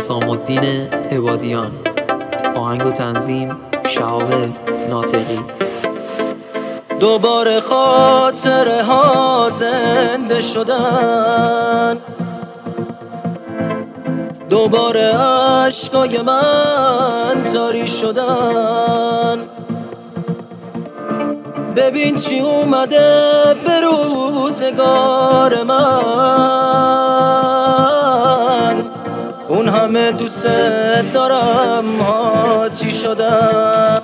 حسام الدین عبادیان. آهنگ و تنظیم شهاب ناطقی. دوباره خاطره ها زنده شدن، دوباره عشقای من جاری شدن. ببین چی اومده به روزگار من، اون همه دوست دارم ها چی شدن.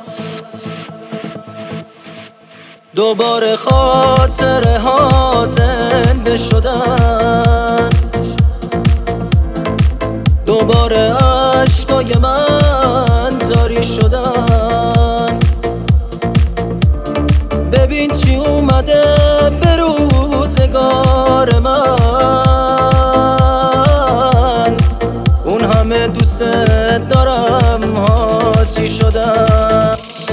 دوباره خاطره ها زنده شدن، دوباره عشقای من جاری شدن. ببین چی اومده به روزگار من، اون همه دوست دارم ها چی شدن.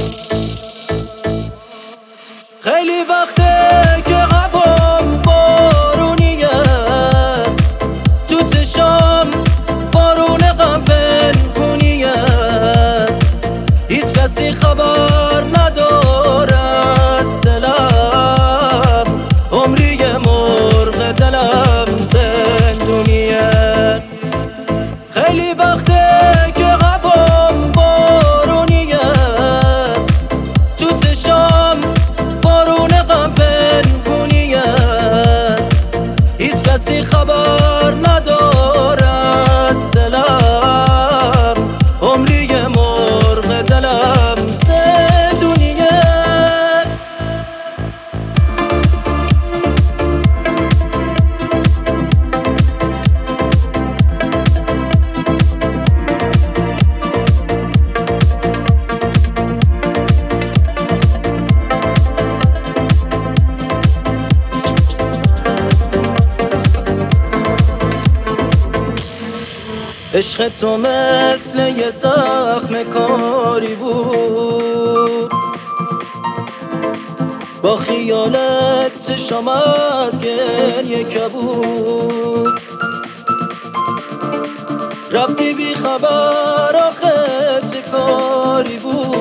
خیلی وقته که قبام بارونیه، تو چشام بارون غم پنهونیه. هیچ کسی خبر نداره از دلم، عمری مرغ دلم زندونیه. خیلی وقته که قبام بارونیه، تو چشام بارون غم پنهونیه. هیچ کسی خبر نداره از دلم، عمری مرغ دلم زندونیه. عشق تو مثل یه زخم کاری بود، با خیالت چشمت گریه کبود. رفتی بی خبر آخه چه کاری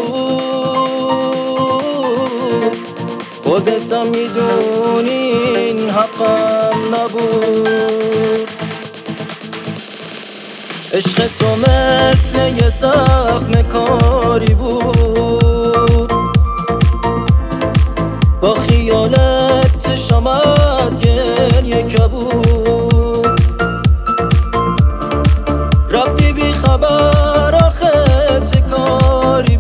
بود، خودت میدونی این حقم نبود. عشق تو مثل یه زخم کاری بود، با خیالت چشمت گریه کبود. رفتی بی خبر آخه چه کاری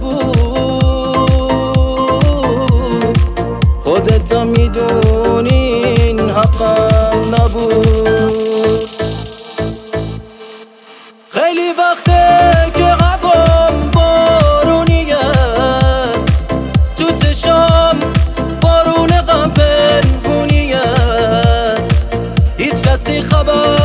بود، خودت میدونی این حقم نبود. خیلی وقته که قبام بارونیه، تو چشام بارون غم پنهونیه. هیچ کسی خبر